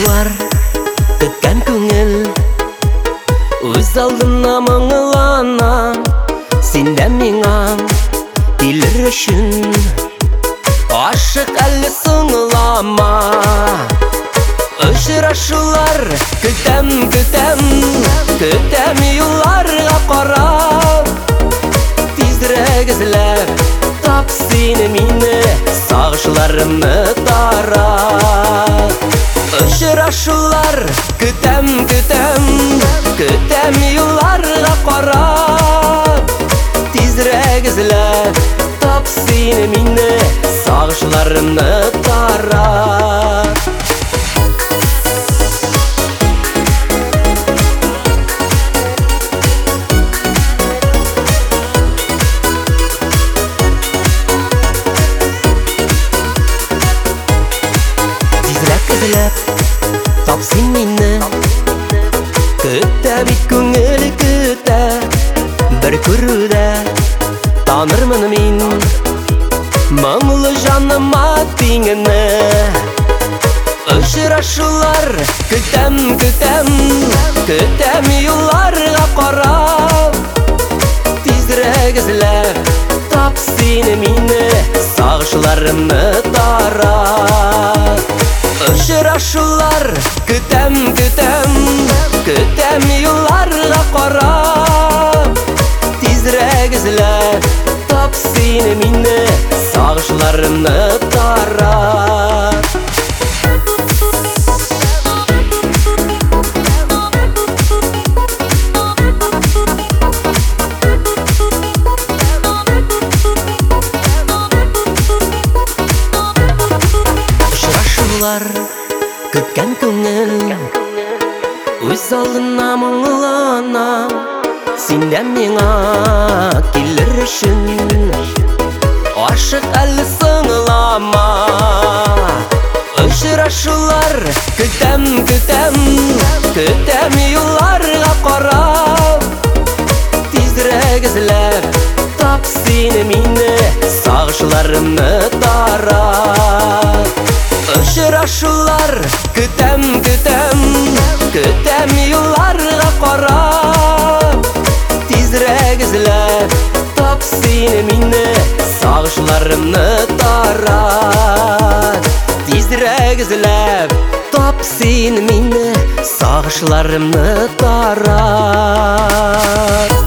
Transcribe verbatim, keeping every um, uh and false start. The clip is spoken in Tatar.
ашулар көткән күңел үз алдына моңлана синдә миңа килер өчен ашык әле соңлама очрашулар көтәм көтәм көтәм юлларга карап тизрәк эзләп тап сине мине сагышларымны тарап очрашулар көтәм көтәм көтәм юлларга карап тизрәк эзләп тап сине мине сагышларымны тарап Тап син мине көтә бит күңел көтә бер күрүдә танырмын мин моңлы җаныма тиңне очрашулар көтәм көтәм көтәм юлларга карап тизрәк эзләп тап сине мине сагышларымны тарап очрашулар көтәм көтәм көтәм юлларга карап тизрәк эзләп тап сине мине сагышларымны тарап көткән күңел үз алдына моңлана синдә миңа килер өчен ашык әле соңлама очрашулар көтәм көтәм көтәм юлларга карап тизрәк эзләп тап сине мине сагышларымны тарап очрашулар көтәм көтәм көтәм юлларга карап тизрәк эзләп тап сине мине сагышларымны тарап тизрәк эзләп тап сине мине сагышларымны тарап